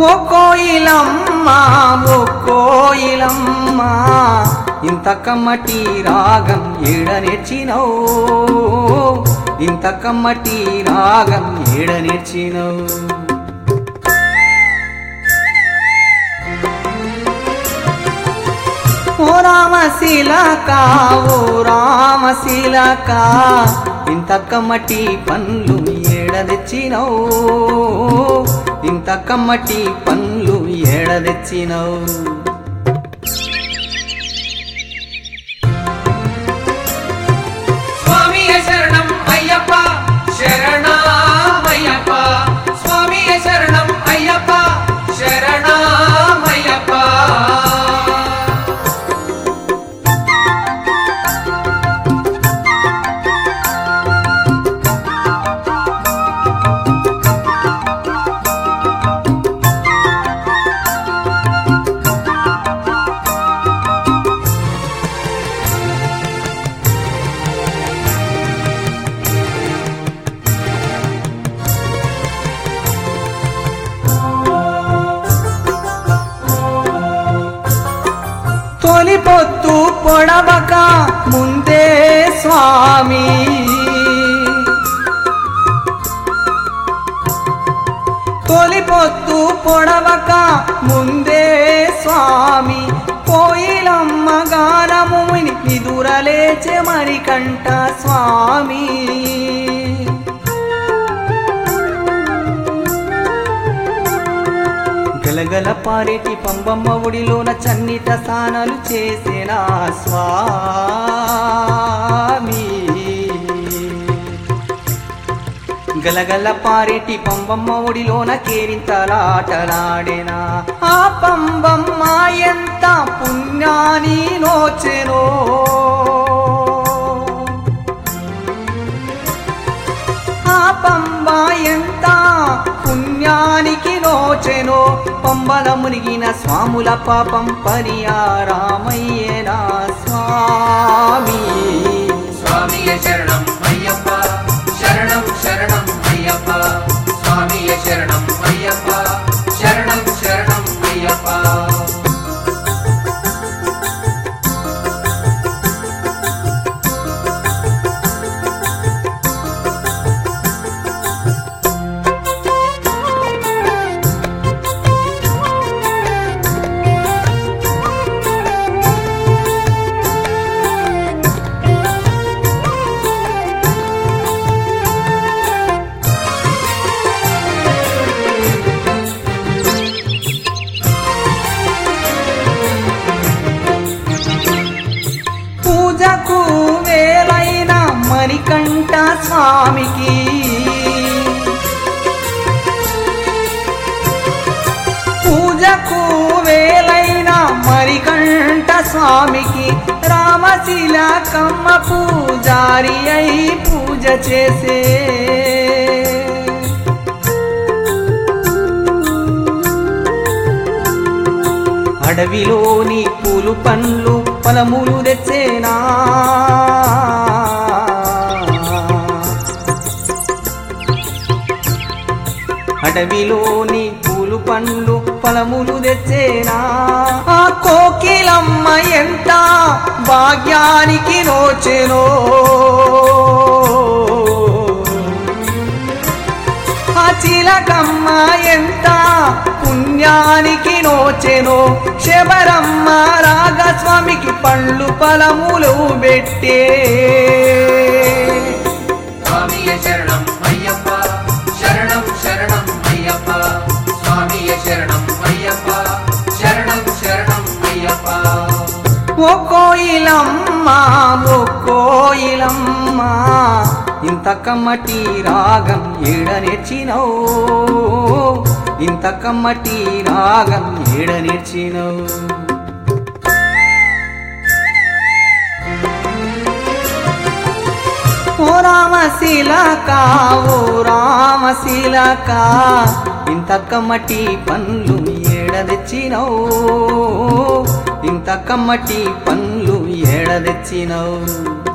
ఓ కోయిలమ్మ ఓ కోయిలమ్మ ఇంత కమ్మటి రాగం ఏడ నేర్చినవు ఇంత కమ్మటి రాగం ఏడ నేర్చినవు ఓ రామశిలక ఓ రామశిలక ఇంత కమ్మటి పండ్లు ఏడ తెచ్చినవు ఇంత కమ్మటి పండ్లు ఏడ తెచ్చినవు స్వామియ శరణం అయ్యప్ప శరణమయ్యప్ప స్వామియ శరణం అయ్యప్ప శరణమయ్యప్ప తొలి పొత్తు పొడవక ముందే స్వామి తొలి పొత్తు పొడవక ముందే స్వామి కోయిలమ్మ గానము నిదురలేచె మరికంట స్వామి గలగల పారేటి పంబమ్మ ఒడిలోన చన్నిట స్నానాలు చేసేనా స్వామి గలగల పారేటి పంబమ్మ ఒడిలోన కేరింతలాటలాడేనా ఆ పంబమ్మ ఎంత పుణ్యాని నోచెనో ఆ పంబ ఎంత పుణ్యానికి నోచెనో పంబల మునిగిన స్వాముల పాపం పరిహారమయ్యేనా స్వామి స్వామియ శరణం అయ్యప్ప శరణం శరణం అయ్యప్ప స్వామియ శరణం అయ్యప్ప శరణం శరణం అయ్యప్ప పూజకు వేలైన మరికంట స్వామికి పూజకు వేలైన మరికంట స్వామికి రామశిలకమ్మ పూజారి అయి పూజ చేసే అడవిలోని పూలు పండ్లు ఫలములు తెచ్చేనా అడవిలోని పూలు పండ్లు ఫలములు తెచ్చేనా ఆ కోకిలమ్మ ఎంత భాగ్యానికి నోచెనో ఆ చిలకమ్మ ఎంత పుణ్యానికి నోచెనో శబరమ్మ రాగస్వామికి పండ్లు ఫలములు పెట్టే స్వామియ శరణం అయ్యప్ప శరణం శరణం అయ్యప్ప స్వామియ శరణం అయ్యప్ప శరణం శరణం అయ్యప్ప ఓ కోయిలమ్మ ఓ కోయిలమ్మ ఇంత కమ్మటి రాగం ఏడ నేర్చినవు ఇంత కమ్మటి రాగం ఏడ నేర్చినవు ఓ రామశిలక ఓ రామశిలక ఇంత కమ్మటి పండ్లు ఏడ తెచ్చినవు ఇంత కమ్మటి పండ్లు ఏడ తెచ్చినవు